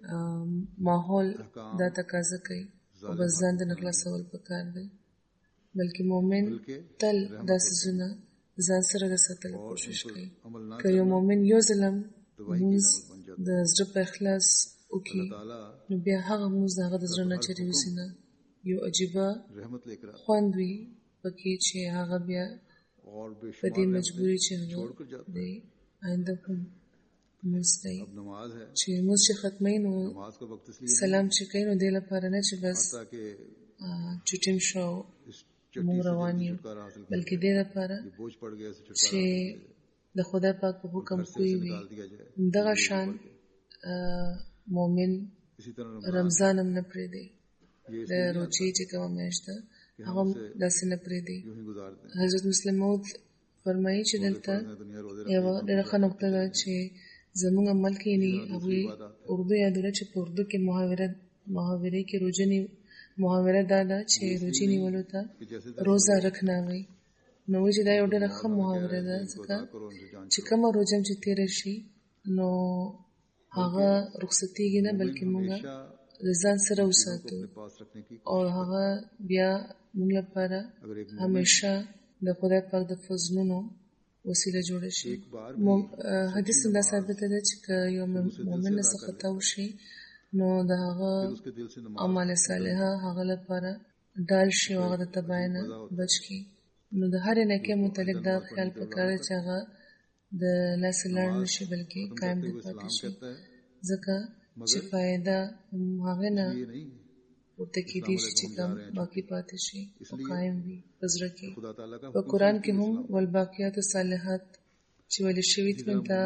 B: ماحول دا تقاضا کوي او بس ځان د خلاصول پکار دی بلکې مؤمن تل دا سيزونه ځان سره رساتل کوشش کوي. که یو مؤمن یو ظلم مونږ د زړه په اخلاص وکي نو بیا هغه مونږ هغه د زړه نه چرې وسینه یو عجیبه خوند وي پکې چې هغه بیا په دې مجبوري چې هغه دی آینده هم مونږ دی چې مونږ چې ختمین نو سلام چې کوي نو دې لپاره نه چې بس چټیم شو مونږ روان یو بلکې دې لپاره چې د خدای پاک په حکم کوي وي دغه شان مؤمن رمضان هم نه پرېږدي د روزې چې کومه میاشت ده هغه هم داسې نه پرېږدي. حضرت مسلم موعود فرمایي چې دلته یوه ډېره ښه نقطه ده چې زموږ عمل کې یعنې هغوی اردو یادوله چې په اردو کې محاورې کې محاوره دا ده چې روزې نیولو ته روزه رکھنا وایي. نو چې دا یو ډېره ښه محاوره ده ځکه چې کومه روزه هم چې تېره شي نو هغه رخصتېږي نه بلکې موږ د ځان سره وساتو او هغه بیا موږ لپاره همیشه د خدای پاک د فضلونو وسیله جوړه شي. حدیث دا ثابته ده چې که یو مؤمن نه څه خطا وشي نو د هغه اعمال صالحه هغه لپاره ډال شي او هغه د تباهۍ نه بچ کړي. نو د هرې نیکۍ متعلق دا خیال پکار دی چې هغه د لاسه لاړ نه شي بلکې قایم دې پاتې شي ځکه چې فایده هغه نه ورته کېدی شي چې کوم باقي پاتې شي او قایم وي په زړه کې. په قرآن کې هم والباقیات الصالحات چې ویل شوي دي دا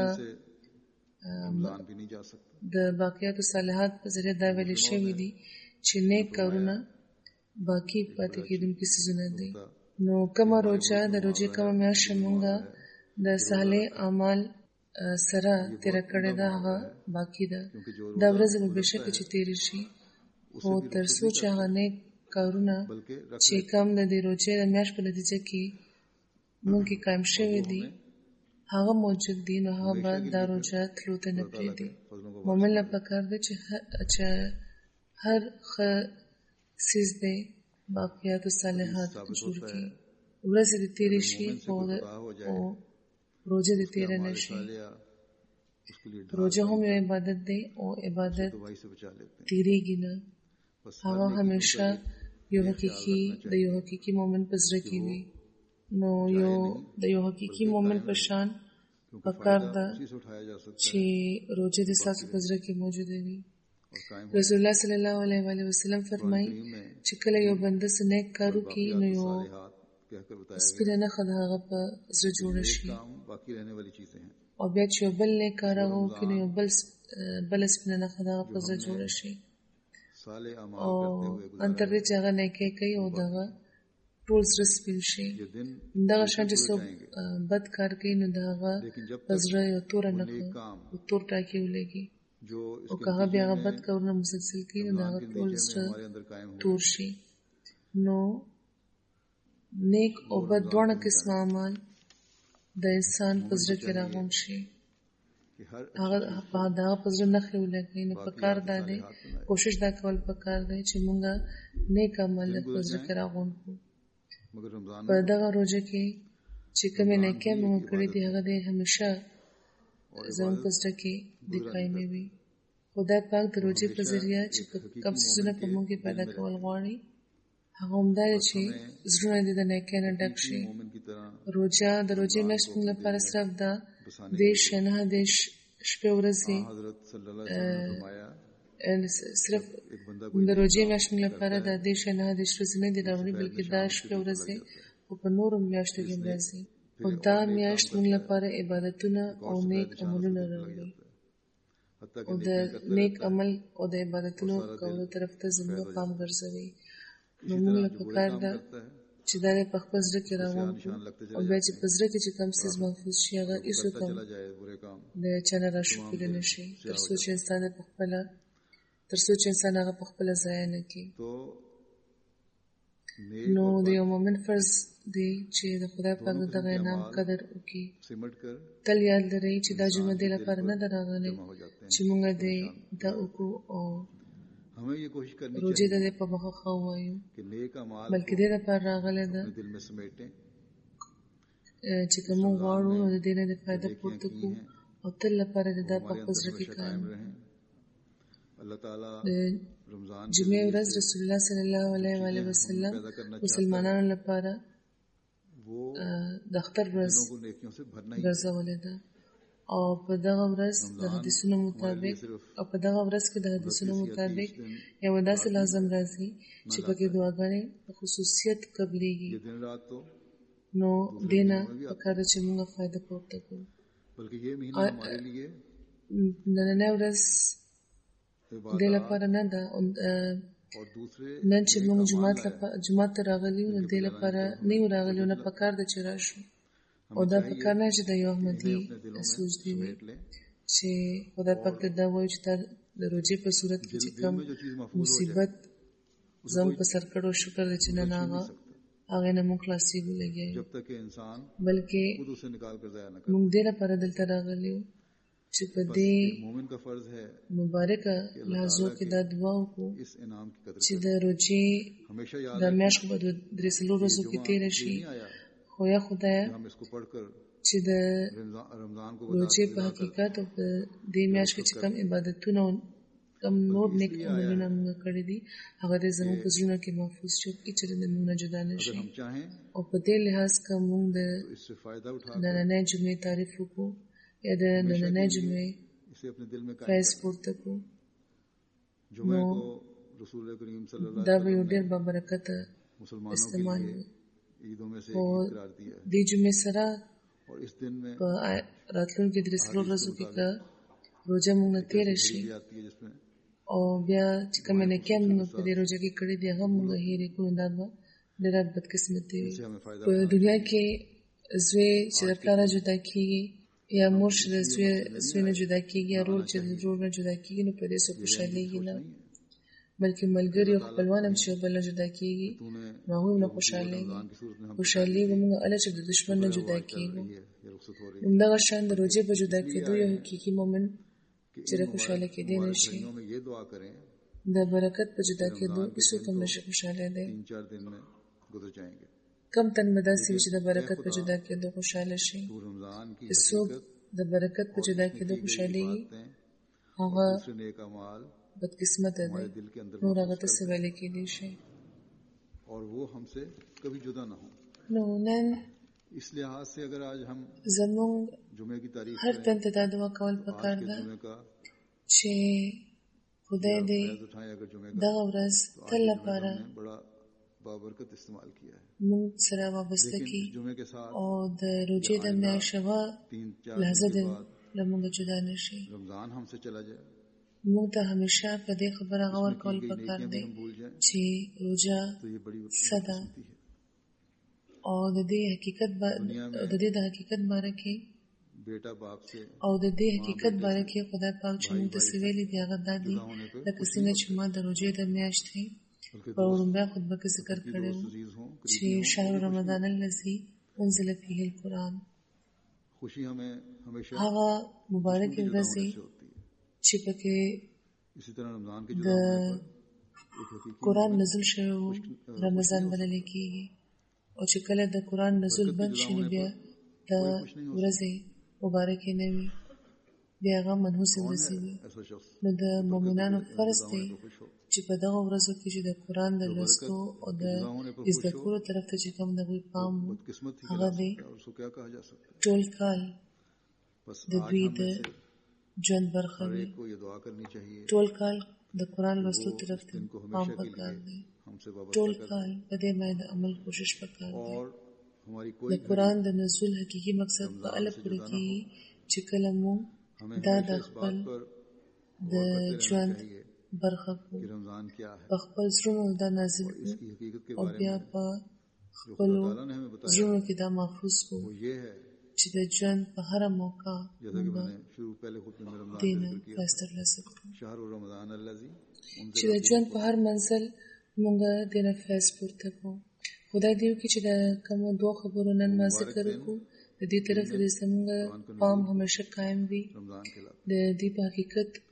B: د باقیات الصالحات په ذریعه دا ویل شوي دي چې نیک کارونه باقي پاتې کېدونکي څیزونه دي. نو کومه روزه د روزې کومه میاشت مونږه د صالح اعمال سره تیره کړې ده هغه باقي ده. دا ورځ به بېشکه چې تېرې شي خو تر څو چې هغه نیک کارونه چې کم د دې روزې د میاشت په نتیجه کې مونږ کې قایم شوي دي هغه موجود دي نو هغه به دا روزه تلو ته نه پرېږدي. مؤمن له پکار ده چې هر ښه څیز دی باقیات صالحات جوړ کړي. ورځې دې تېرې شي او روزه دې تېره نه شي. روزه هم یو عبادت دی او عبادت تېرېږي نه. هغه همیشه د یو حقیقي مؤمن په زړه کې وي. نو د یو حقیقي مؤمن په شان پکار ده چې روزه دې ستاسو په زړه کې موجوده وي. رسول الله صلی الله علیه وسلم فرمایي چې کله یو بنده څه نیک کار وکړي نو یو سپینه نښه د هغه په زړه جوړه شي او بیا چې یو بل نیک کار هغه وکړي نو یو بله سپینه نښه د هغه په زړه جوړه شي او ان تر دې چې هغه نیکۍ کوي او د هغه ټول زړه سپین شي. دغه شان چې څوک بد کار کوي نو د هغه په زړه یو توره نښه او تور ټاکي ولګي او که هغه بیا هغه بد کارونه مسلسل کوي نو د هغه ټول زړه تور شي. نو نیک او بد دواړه قسمه اعمال د انسان په زړه کې راغونډ شي هغه د هغه په زړه نښې ولګوي. نو پکار دا دی کوشش دا کول پکار دی چې مونږه نیک عمل په زړه کې راغونډ کړو. په دغه روزه کې چې کومې نیکۍ مونږ کړې دي هغه دې همیشه زموږ په زړه کې د قایمې وي. خدای پاک د روزې په ذریعه چې کوم څیزونه په مونږ کې پیدا کول غواړي هغه همدا دی چې زړونه دې د نیکۍ نه ډک شي. روزه د روزې میاشت مونږ لپاره صرف دا 29 شپې ورځې صرف د روزې میاشت مونږ لپاره دا 29 ورځې نه دي راوړي بلکې دا شپې ورځې خو په نورو میاشتو کې راځي. او دا میاشت مونږ لپاره عبادتونه او نیک عملونه راوړي او د نیک عمل او د عبادتونو کولو طرف ته زموږ پام ګرځوي. نو موږ له پکار ده چې دا په خپل زړه کې راغونډ کړو او بیا چې په زړه کې چې کوم څیز محفوظ شي هغه هېڅوک هم د چا نه راشکولی نه شي تر څو چې انسان هغه په خپله ضایع نه کړي. نو د یو مؤمن فرض دی چې د خدای پاک د دغه انعام قدر وکړي. تل یاد لرئ چې دا جمعه دې لپاره نه ده راغلې چې موږ دې دا وکړو او
A: हमें ये कोशिश करनी
B: روزه
A: चाहिए
B: د په مخه خو وایو
A: कि नेक अमाल
B: بلکې د لپاره راغله ده
A: अपने दिल में समेटें
B: چې کوم غواړو نو د دې نه د فائدہ پورته کو او تل لپاره د په خپل کې قائم
A: रहें अल्लाह ताला रमजान
B: جمعه ورځ رسول الله صلی الله علیه و آله وسلم مسلمانانو لپاره
A: वो
B: د اختر ورځ
A: को नेकियों से भरना ही
B: ګرځولې ده او په دغه ورځ د حدیثونو مطابق او په دغه ورځ کې د حدیثونو مطابق یو داسې لازم راځي چې پکې دعاګانې په خصوصیت قبليږي
A: ये दिन रात तो
B: نو دینه په کار چې موږ فائدہ پورته کوو
A: बल्कि ये महीना हमारे लिए
B: نن ورځ د لپاره نه ده
A: और दूसरे
B: نن چې موږ جمعه ته راغلي نو د لپاره نه راغلي نو په کار د چرشو او دا په کار نه چې د یو احمدي سوچ دی چې خدای پاک ته دا وایي چې د روزي په صورت کې چې کوم مصیبت زموږ په سر کړو شکر دې چې نه هغه نه موږ خلاصي ولګي
A: जब तक कि इंसान
B: بلکې
A: खुद उसे निकाल कर जाया न करे
B: موږ دې لپاره دلته راغلي چې په دې
A: मोमिन का फर्ज है
B: مبارک لحظو کې دا دعا وکړو
A: इस इनाम की कदर
B: چې د روزي
A: हमेशा याद
B: د میاشت په درې څلور ورځو کې تیر شي خو یا خدای
A: हम इसको पढ़कर
B: چې د
A: रमजान को
B: روزي په حقیقت او په دې میاشت کې چې کوم عبادتونه کم نور نیک عملونه موږ کړی دي هغه د زموږ په ژوند کې محفوظ شي چې د موږ نه جدا نشي
A: हम चाहें
B: او په دې لحاظ کوم موږ د
A: इससे फायदा उठा
B: نننۍ جمعې تعریف وکړو یا د نننۍ جمعې
A: इसे अपने दिल में
B: فیض پورته کړو
A: जुमे को रसूल करीम सल्लल्लाहु
B: دا به یو ډېر بابرکت
A: मुसलमानों
B: استعمال
A: के लिए ईदों में से
B: او
A: एक ईद करार दिया है
B: دې جمعې سره
A: और इस दिन में
B: په راتلونکي درې څلور ورځو کې که روزه موږ نه تېره شي
A: भी आती है जिसमें
B: او بیا چې کومه نکي موږ په دې روزه کې کړې دي هغه موږ هېرې کړو دا به ډېره بدقسمتي وي
A: इससे हमें फायदा
B: په دنیا کې زوی چې د پلار جدا کیږي یا مور چې د زوی نه جدا کیږي یا ورور چې د ورور نه جدا کیږي نو په دې څه خوشحالېږي نه بلکې ملګري او خپلوان هم چې بل نه جدا کیږي نو هغوی نه خوشحالېږي خوشحالېږي موږ هله چې د دشمن نه جدا کیږو همدغه شان د روزې په جدا کېدو یو حقیقي مؤمن چې خوشاله کېدی نشي
A: में ये दुआ करें
B: د برکت په جدا کېدو هیڅوک هم نشي خوشاله دی
A: 3-4 दिन में गुजर जाएंगे
B: کم تن مداسي چې د برکت په جدا کېدو خوشاله شي
A: तो रमजान की
B: هیڅوک د برکت په جدا کېدو خوشالېږي هغه
A: दूसरे नेक अमाल
B: بدقسمت دی
A: दिल के अंदर
B: نور هغه ته څه ویل کېدی شي
A: और वो हमसे कभी जुदा ना हो
B: نو نن
A: इस लिहाज से अगर आज हम
B: زموږ
A: जुमे की तारीफ
B: هر تن ته دا دعا کول پکار ده
A: जुमे का
B: چې خدای دې
A: फैज़ उठाएं अगर जुमे का
B: دغه ورځ تل لپاره
A: हमने बड़ा बाबरकत इस्तेमाल किया है
B: موږ سره وابسته کی
A: जुमे के साथ
B: او د روزې د میاشتې
A: 3-4
B: لحظه
A: दिन
B: د
A: के बाद
B: لمونږ جدا نشي
A: रमजान हमसे चला जाए
B: موږ ته همیشه په دې خبره غور کول پکار دی
A: हम भूल जाए
B: چې روزه
A: तो ये बड़ी
B: صدا
A: होती है
B: او د دې حقیقت د دې د حقیقت باره کې
A: बेटा बाप से
B: او د دې حقیقت باره کې خدای پاک چې موږ ته سویلي دی هغه دا دی لکه څنګه چې ما د روزې د میاشتې په وړاندې خطبه کې ذکر کړو چې شهر رمضان الذي انزل فيه القرآن
A: खुशी हमें हमेशा
B: هغه مبارک ورځ
A: होती है
B: چې پکې
A: इसी तरह रमजान के
B: د
A: जुदा होने पर एक हकीकी
B: قرآن نزول شوی و رمضان بلل کېږي او چې کله د قرآن نزول بند شي نو بیا د ورځې مبارکې نه وي بیا هغه منحوس ورځې وي
A: ऐसा शख्स
B: نو د مؤمنانو فرض دی
A: तो खुश हो
B: چې په دغه ورځو کې چې د قرآن د لوستو او د زده کړو طرف ته چې کوم د دوی پام و
A: बदकिस्मत ही
B: هغه دی
A: और उसको क्या कहा जा सकता है
B: ټول کال
A: बस
B: د
A: आज
B: دوی
A: हम
B: د
A: में से
B: ژوند برخه
A: हर
B: وي
A: एक को ये दुआ करनी चाहिए
B: ټول کال د قرآن لوستو طرف ته
A: इनको
B: پام
A: हमेशा के
B: پکار
A: लिए
B: دی
A: हमसे
B: ټول
A: वाबस्ता कर
B: کال په دې باندې عمل کوشش پکار دی
A: और हमारी
B: د
A: कोई
B: قرآن د نزول حقيقي مقصد په اله پوره کیږي چې کله مو
A: हमें
B: دا د
A: हमेशा इस
B: خپل
A: बात पर
B: د ژوند برخه کو
A: कि रमजान क्या है
B: په खपल زړونو دا نازل کو
A: इसकी हकीकत के
B: او
A: बारे
B: بیا
A: में
B: په
A: जो
B: خپل
A: खुदा ताला ने हमें बताया
B: زړونو کې دا محفوظ کو
A: वो ये है
B: چې د ژوند په هر موقع
A: जैसा कि मैंने शुरू पहले खुद में रमजान
B: دین
A: का जिक्र किया
B: فاستر لاسه
A: शहर रमजान الذي
B: چې د ژوند په هر منزل مونږه د نفس پورته کو خدای دې وکړي چې د کوم دوه خبرو نن ما ذکر وکړو د دې طرف دې زموږ پام همیشه قائم وي
A: रमजान के लाभ
B: د دې په حقیقت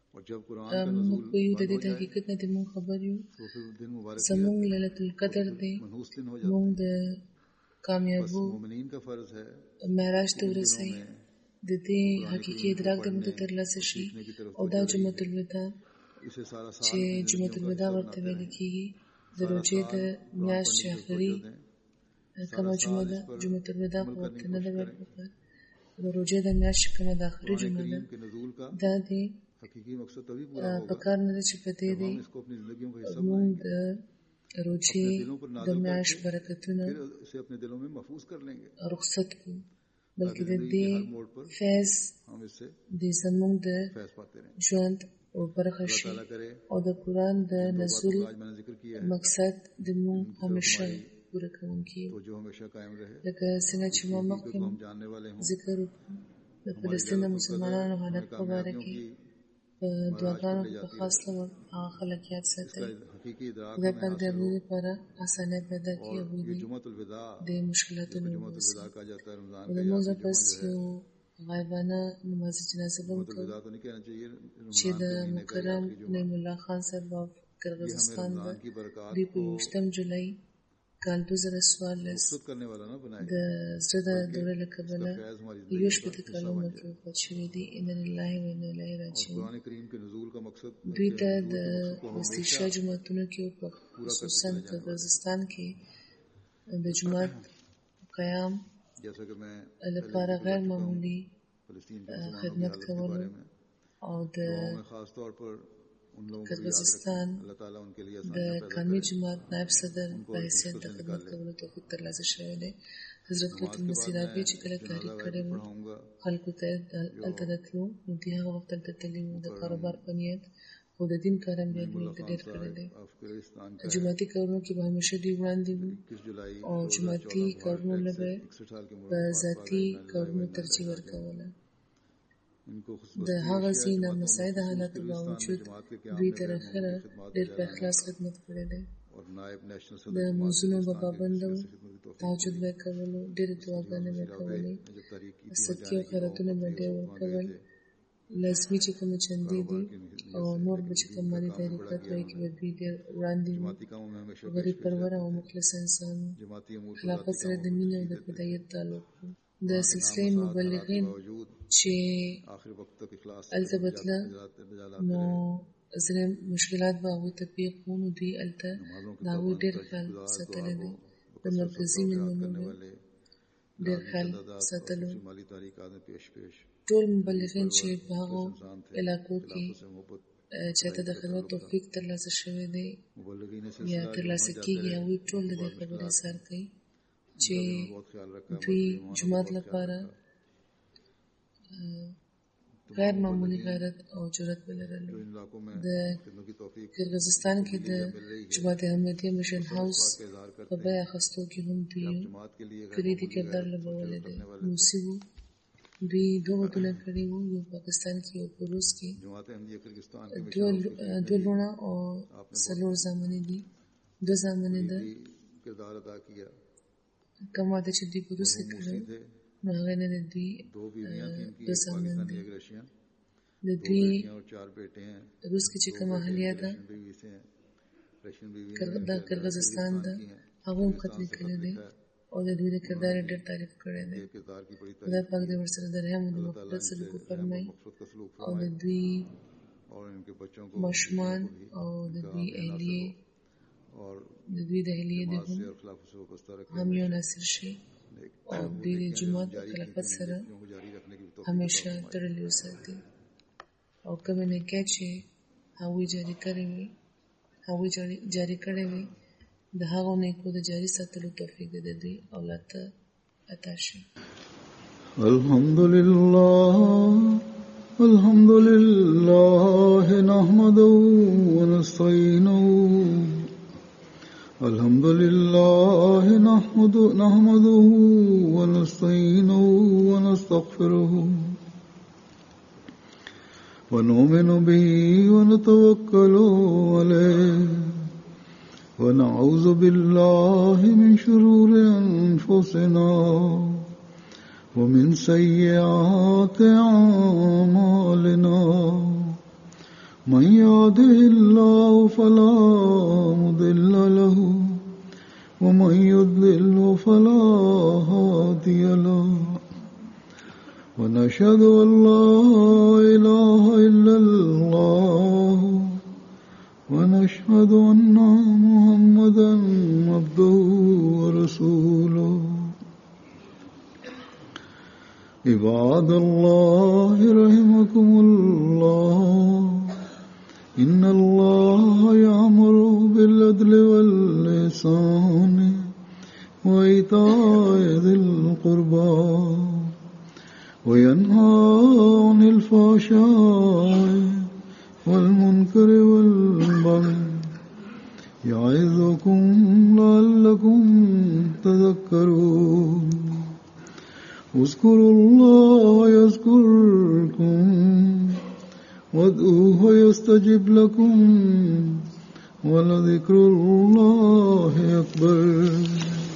B: موږ په یو د دې حقیقت نه موږ خبر یو زموږ ليلۃ القدر دی موږ د کامیابو معراج ته ورسئ د دې حقیقي ادراک د موږ ترلاسه شي او دا جمعة الوداع چې جمعة الوداع ورته ویل کېږي د روژې د میاشت چې آخري کومه جمعه ده جمعة الوداع خو ورته نه ده ویل پکار د روژې د میاشت چې کومه د آخري جمعه ده دا دی پکار نه ده چې په دې دی موږ د روژې د میاشت برکتونه رخصت کړو بلکې د دې فیض د زموږ د ژوند او برخه شي او د قرآن د نزول مقصد د موږ همیشه پوره کوونکی لکه څنګه چې ما مخکې ذکر وکړو د فلسطین د مسلمانانو حالت په باره کې په دعاګانو په خاص ډول هغه خلک یاد ساتي خدای پاک د هغوی لپاره اسانۍ پیدا کړي هغوی د مشکلاتو نه وباسي د لمونځ نه پس یو غایبانه نماز جنازه به وکړو چې د مکرم نعیم الله خان صاحب of قرغیزستان دوی په 28 جولای کال 2014 د زړه د دورې له کبله 18 کال عمر کې وفات شوي دي انا لله و انا الیه راجعون دوی ته د وسطي شاه جوماتونو کې په خصوصا قرغیزستان کې د جومات قیام لپاره غیر معمولی خدمت کولو او د قرغیزستان د قومي جماعت نائب صدر په حیثیت د خدمت کولو توفیق ترلاسه شوی دی حضرت قطب المسیح رابعی چې کله تحریک کړی و خلکو ته هلته د تلو نو دوی هغه وخت هلته تللي وو د کاروبار په نیت خو د دین کار هم بیا دوی هلته ډېر کړی دی جوماتي کارونو کې به همیشه دوی وړاندې وو او جوماتي کارونو له به په ذاتي کارونو ترجیح ورکوله د هغه ځای نامساعده حالاتو باوجود دوی تر اخره ډېر په اخلاص خدمت کړی دی د لمونځونو به پابند وو تهجد به یې کولو ډېرې دعاګانې به یې کولې صدقې او خیراتونه به ډېر ورکول لازمي چې کومې چندې دي او نور به چې کوم مالي تحریکات وایي کې به دوی ډېر وړاندې وو غریب پروره او مخلص انسان خلافت سره د مینې او د فدایت تعلق و د سلسله مبلغین چې هلته به تله نو ځینې مشکلات به هغوی ته پیښ وو نو دوی هلته د هغوی ډېر خیال ساتلی دی د مرکزي مېلمنو ډېر خیال ساتلو ټول مبلغین چې په هغو علاقو کې چاته د خدمت توفیق ترلاسه شوی دی یا ترلاسه کېږي هغوی ټول د دې خبرې اظهار کوي چې دوی جومات لپاره غیر معمولی غیرت او جرأت ولرلو د قرغیزستان کې د جماعت احمدیه مشن هاوس په بیه اخیستو کې هم دوی کلیدي کردار لوبولی دی موسي وو دوی دوه ودونه کړي وو یو پاکستان کې یو په روس کې دوه لوڼه او څلور زامنې دي دوه زامنې ده کوم واده چې دوی په روس کې کړی نو هغه نه د دوی دوه زامن دي د دوی روس کې چې کومه اهلیه ده د قرغیزستان ده هغه هم خط لیکلی دی او د دوی د کردار یې ډېر تعریف کړی دی خدای پاک دې ورسره د رحم او د مغفرت سلوک وفرمایي او د دوی ماشومان او د دوی اهلیې د هم یو ناصر شي او دوی د جومات په خلافت سره همیشه تړلي وساتي او کومې نیکۍ چې هغوی جاري کړې وي د هغو نیکو د جاري ساتلو توفیق د دوی اولاد ته عطا شي.
A: الحمد لله نحمده ونستعينه الحمد لله نحمده ونستعينه ونستغفره ونؤمن به ونتوكل عليه ونعوذ بالله من شرور أنفسنا ومن سيئات أعمالنا من يهده الله فلا مضل له ومن يضلل فلا هادي له ونشهد أن لا إله إلا الله ونشهد أن محمدا عبده ورسوله عباد الله رحمكم الله إن الله يأمر بالعدل والإحسان وإيتاء ذي القربى وينهى عن الفحشاء والمنكر والبغي يعظكم لعلكم تذكرون اذكروا الله يذكركم وادعوه يستجب لكم ولذكر الله أكبر